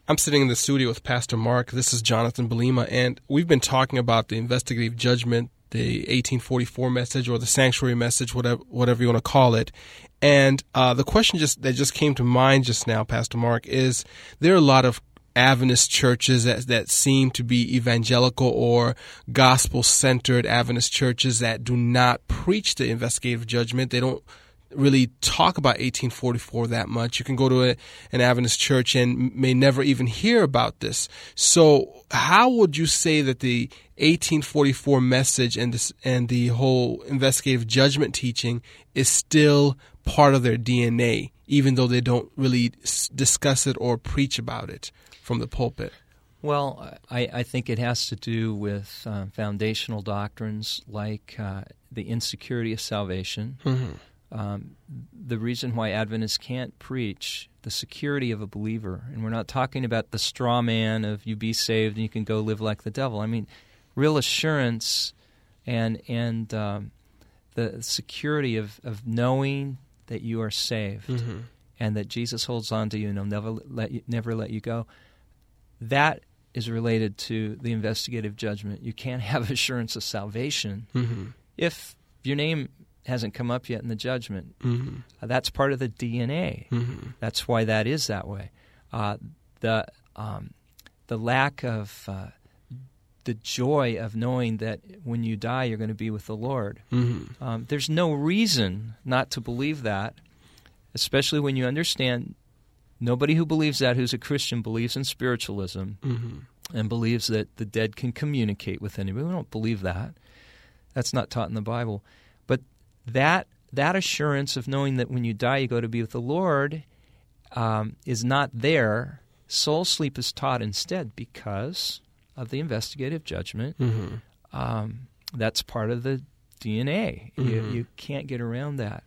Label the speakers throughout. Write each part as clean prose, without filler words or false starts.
Speaker 1: I'm sitting in the studio with Pastor Mark. This is Jonathan Belima, and we've been talking about the investigative judgment, the 1844 message, or the sanctuary message, whatever you want to call it. And the question that just came to mind just now, Pastor Mark, is there are a lot of Adventist churches that seem to be evangelical or gospel-centered Adventist churches that do not preach the investigative judgment. They don't really talk about 1844 that much. You can go to an Adventist church and may never even hear about this. So how would you say that the 1844 message and the whole investigative judgment teaching is still part of their DNA, even though they don't really discuss it or preach about it from the pulpit?
Speaker 2: Well, I think it has to do with foundational doctrines like the insecurity of salvation.
Speaker 1: Mm-hmm.
Speaker 2: The reason why Adventists can't preach the security of a believer, and we're not talking about the straw man of you be saved and you can go live like the devil. I mean, real assurance and the security of knowing that you are saved, mm-hmm. and that Jesus holds on to you and He'll never let you go. That is related to the investigative judgment. You can't have assurance of salvation, mm-hmm. if your name hasn't come up yet in the judgment.
Speaker 1: Mm-hmm.
Speaker 2: That's part of the DNA.
Speaker 1: Mm-hmm.
Speaker 2: That's why that is that way. The lack of the joy of knowing that when you die you're going to be with the Lord.
Speaker 1: Mm-hmm.
Speaker 2: There's no reason not to believe that, especially when you understand nobody who believes that, who's a Christian, believes in spiritualism, mm-hmm. and believes that the dead can communicate with anybody. We don't believe that. That's not taught in the Bible. But that assurance of knowing that when you die you go to be with the Lord is not there. Soul sleep is taught instead because of the investigative judgment.
Speaker 1: Mm-hmm.
Speaker 2: That's part of the DNA.
Speaker 1: Mm-hmm.
Speaker 2: You can't get around that.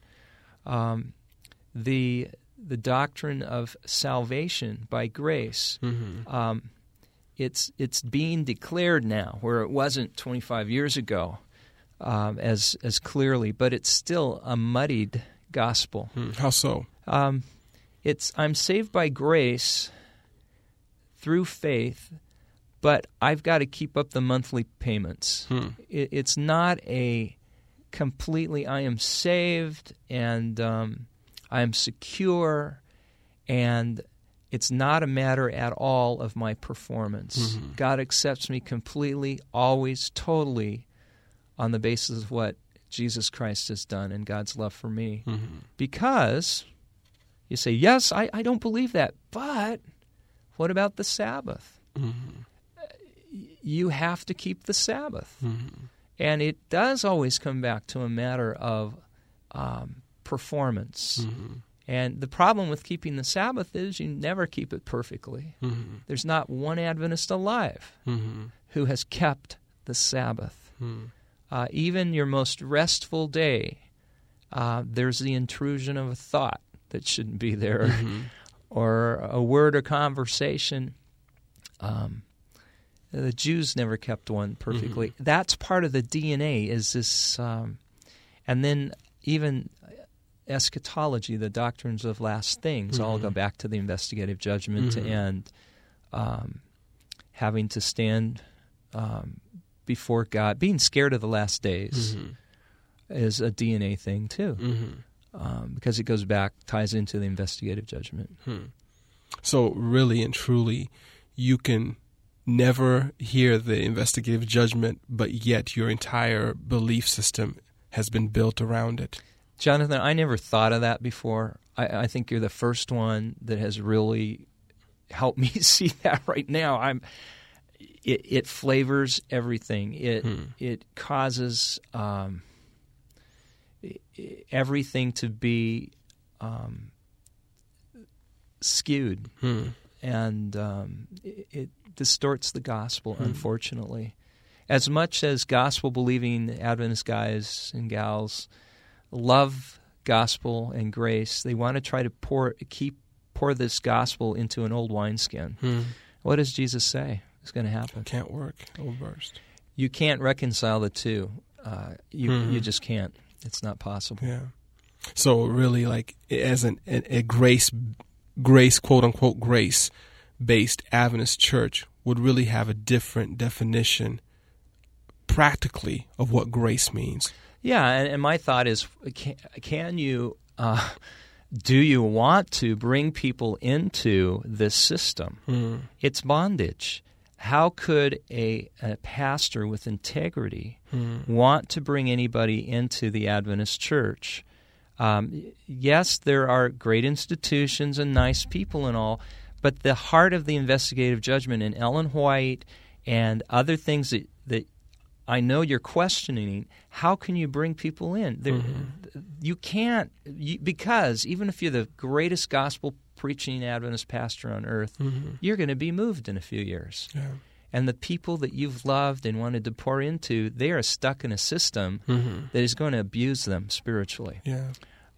Speaker 2: The doctrine of salvation by grace,
Speaker 1: mm-hmm.
Speaker 2: It's being declared now, where it wasn't 25 years ago. As clearly, but it's still a muddied gospel.
Speaker 1: How so?
Speaker 2: It's I'm saved by grace through faith, but I've got to keep up the monthly payments. It's not a completely I am saved and I am secure, and it's not a matter at all of my performance.
Speaker 1: Mm-hmm.
Speaker 2: God accepts me completely, always, totally, on the basis of what Jesus Christ has done and God's love for me.
Speaker 1: Mm-hmm.
Speaker 2: Because you say, yes, I don't believe that, but what about the Sabbath?
Speaker 1: Mm-hmm.
Speaker 2: You have to keep the Sabbath.
Speaker 1: Mm-hmm.
Speaker 2: And it does always come back to a matter of performance.
Speaker 1: Mm-hmm.
Speaker 2: And the problem with keeping the Sabbath is you never keep it perfectly.
Speaker 1: Mm-hmm.
Speaker 2: There's not one Adventist alive
Speaker 1: mm-hmm.
Speaker 2: who has kept the Sabbath.
Speaker 1: Mm-hmm.
Speaker 2: Even your most restful day, there's the intrusion of a thought that shouldn't be there,
Speaker 1: mm-hmm.
Speaker 2: or a word or conversation. The Jews never kept one perfectly.
Speaker 1: Mm-hmm.
Speaker 2: That's part of the DNA, is this, and then even eschatology, the doctrines of last things,
Speaker 1: mm-hmm.
Speaker 2: all go back to the investigative judgment,
Speaker 1: mm-hmm.
Speaker 2: and having to stand before God. Being scared of the last days
Speaker 1: mm-hmm.
Speaker 2: is a DNA thing too,
Speaker 1: mm-hmm.
Speaker 2: because it goes back, ties into the investigative judgment.
Speaker 1: So really and truly, you can never hear the investigative judgment, but yet your entire belief system has been built around it.
Speaker 2: Jonathan, I never thought of that before. I think you're the first one that has really helped me see that right now. It flavors everything. It causes everything to be skewed, and it distorts the gospel, unfortunately. As much as gospel-believing Adventist guys and gals love gospel and grace, they want to try to pour this gospel into an old wineskin. What does Jesus say is going to happen?
Speaker 1: Can't work. It'll burst.
Speaker 2: You can't reconcile the two. You just can't. It's not possible.
Speaker 1: Yeah. So really, like, as a grace, quote unquote grace, based Adventist church would really have a different definition practically of what grace means.
Speaker 2: Yeah, and my thought is, can you, do you want to bring people into this system? It's bondage. How could a pastor with integrity want to bring anybody into the Adventist church? Yes, there are great institutions and nice people and all, but the heart of the investigative judgment in Ellen White and other things that I know you're questioning, how can you bring people in? You can't, because even if you're the greatest gospel-preaching Adventist pastor on earth, you're going to be moved in a few years.
Speaker 1: Yeah. And
Speaker 2: the people that you've loved and wanted to pour into, they are stuck in a system that is going to abuse them spiritually.
Speaker 1: Yeah.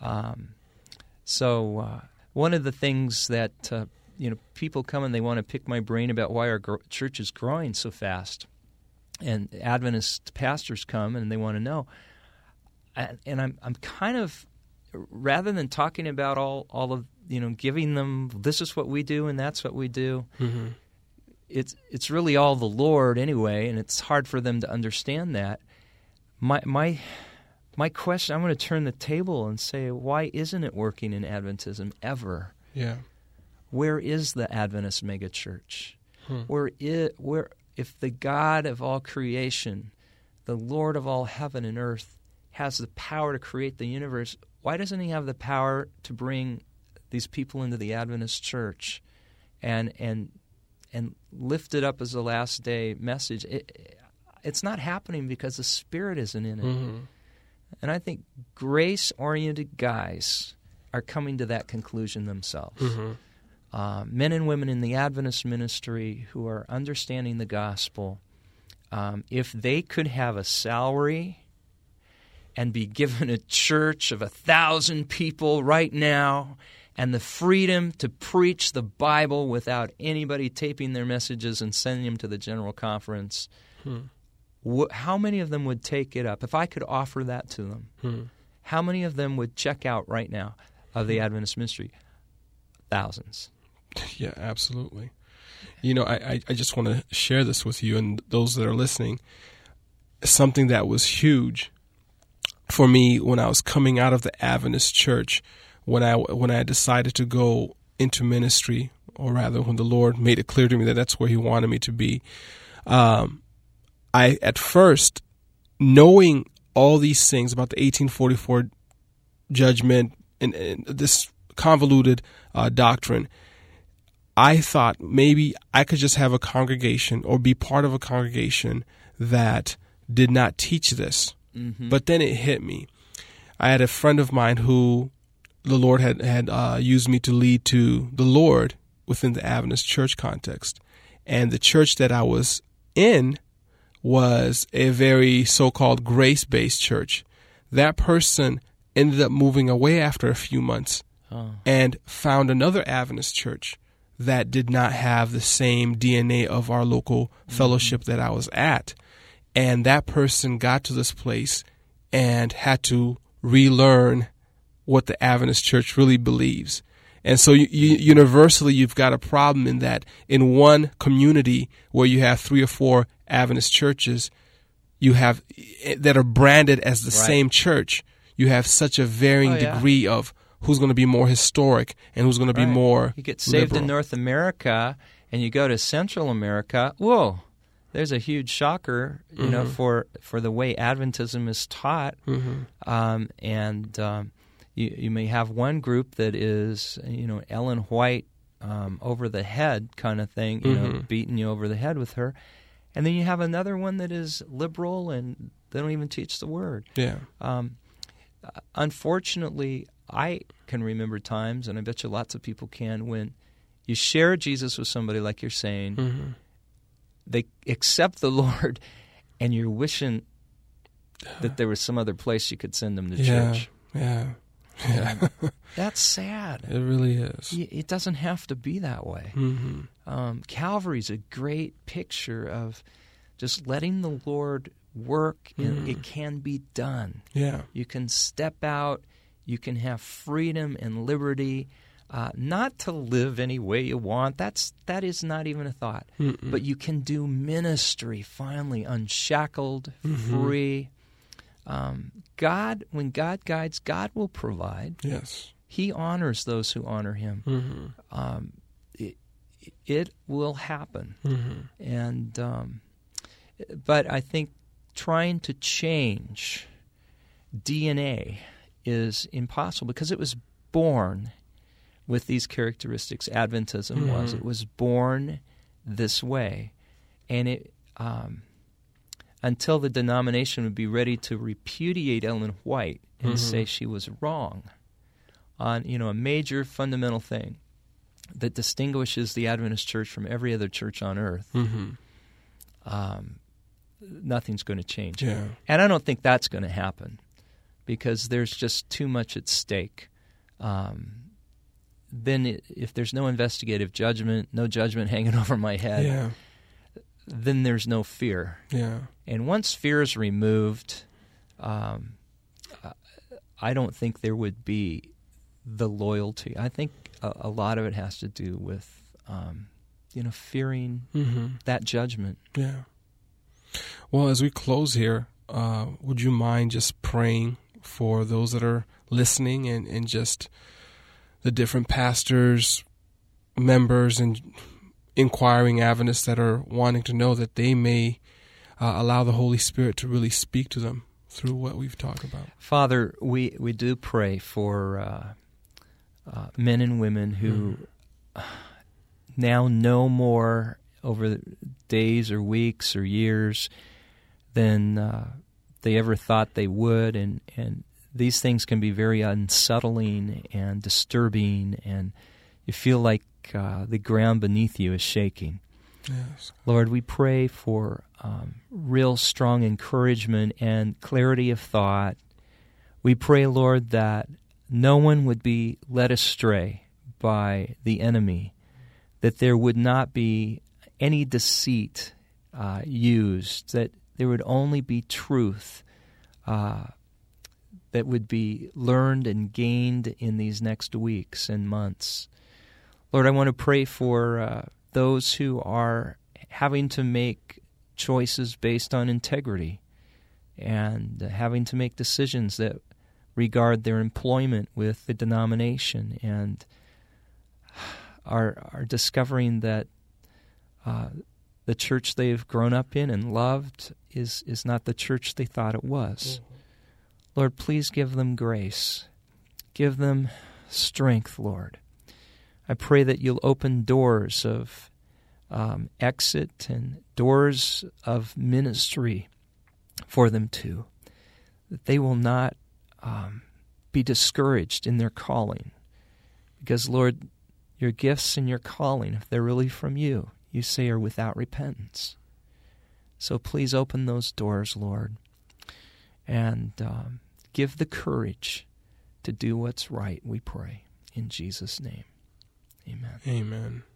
Speaker 2: So one of the things that people come and they want to pick my brain about why our church is growing so fast, and Adventist pastors come and they want to know, and I'm kind of, rather than talking about all of giving them this is what we do and that's what we do. It's really all the Lord anyway, and it's hard for them to understand that. My question, I'm going to turn the table and say, why isn't it working in Adventism ever?
Speaker 1: Yeah.
Speaker 2: Where is the Adventist megachurch? Where if the God of all creation, the Lord of all heaven and earth, has the power to create the universe, why doesn't he have the power to bring these people into the Adventist church and lift it up as a last day message? It's not happening because the Spirit isn't in it. And I think grace-oriented guys are coming to that conclusion themselves. Men and women in the Adventist ministry who are understanding the gospel, if they could have a salary and be given a church of 1,000 people right now and the freedom to preach the Bible without anybody taping their messages and sending them to the general conference, how many of them would take it up? If I could offer that to them, how many of them would check out right now of the Adventist ministry? Thousands.
Speaker 1: Yeah, absolutely. I just want to share this with you and those that are listening. Something that was huge for me when I was coming out of the Adventist church, when I decided to go into ministry, or rather when the Lord made it clear to me that that's where he wanted me to be. I, at first, knowing all these things about the 1844 judgment and this convoluted doctrine, I thought maybe I could just have a congregation or be part of a congregation that did not teach this. But then it hit me. I had a friend of mine who the Lord had used me to lead to the Lord within the Adventist church context. And the church that I was in was a very so-called grace-based church. That person ended up moving away after a few months and found another Adventist church that did not have the same DNA of our local fellowship that I was at. And that person got to this place and had to relearn what the Adventist church really believes. And so universally, you've got a problem in that in one community where you have 3 or 4 Adventist churches, you have that are branded as the same church. You have such a varying degree of who's going to be more historic and who's going to be more
Speaker 2: You get saved
Speaker 1: liberal.
Speaker 2: in North America and you go to Central America, whoa, there's a huge shocker, you know, for the way Adventism is taught. You may have one group that is, Ellen White over the head kind of thing, beating you over the head with her. And then you have another one that is liberal and they don't even teach the word.
Speaker 1: Yeah.
Speaker 2: Unfortunately, I can remember times, and I bet you lots of people can, when you share Jesus with somebody like you're saying, they accept the Lord, and you're wishing that there was some other place you could send them to church.
Speaker 1: Yeah.
Speaker 2: That's sad.
Speaker 1: It really is.
Speaker 2: It doesn't have to be that way. Calvary's a great picture of just letting the Lord work. It can be done.
Speaker 1: Yeah.
Speaker 2: You can step out. You can have freedom and liberty. not to live any way you want. That is not even a thought. But you can do ministry finally, unshackled, free. When God guides, God will provide.
Speaker 1: Yes.
Speaker 2: He honors those who honor Him. It will happen. And but I think trying to change DNA is impossible because it was born with these characteristics. Adventism was. It was born this way. And it until the denomination would be ready to repudiate Ellen White and say she was wrong on, a major fundamental thing that distinguishes the Adventist Church from every other church on earth, nothing's going to change.
Speaker 1: Yeah.
Speaker 2: And I don't think that's going to happen because there's just too much at stake. Then if there's no investigative judgment, no judgment hanging over my head, then there's no fear.
Speaker 1: Yeah.
Speaker 2: And once fear is removed, I don't think there would be the loyalty. I think a lot of it has to do with, fearing that judgment.
Speaker 1: Yeah. Well, as we close here, would you mind just praying for those that are listening and just the different pastors, members, and inquiring Adventists that are wanting to know that they may allow the Holy Spirit to really speak to them through what we've talked about?
Speaker 2: Father, we do pray for men and women who now know more over days or weeks or years than they ever thought they would, and these things can be very unsettling and disturbing, and you feel like the ground beneath you is shaking.
Speaker 1: Yes.
Speaker 2: Lord, we pray for real strong encouragement and clarity of thought. We pray, Lord, that no one would be led astray by the enemy, that there would not be any deceit used, that there would only be truth that would be learned and gained in these next weeks and months. Lord, I want to pray for those who are having to make choices based on integrity and having to make decisions that regard their employment with the denomination and are discovering that the church they've grown up in and loved is not the church they thought it was. Lord, please give them grace. Give them strength, Lord. I pray that you'll open doors of exit and doors of ministry for them too, that they will not be discouraged in their calling. Because, Lord, your gifts and your calling, if they're really from you, you say are without repentance. So please open those doors, Lord, and give the courage to do what's right, we pray. In Jesus' name, amen.
Speaker 1: Amen.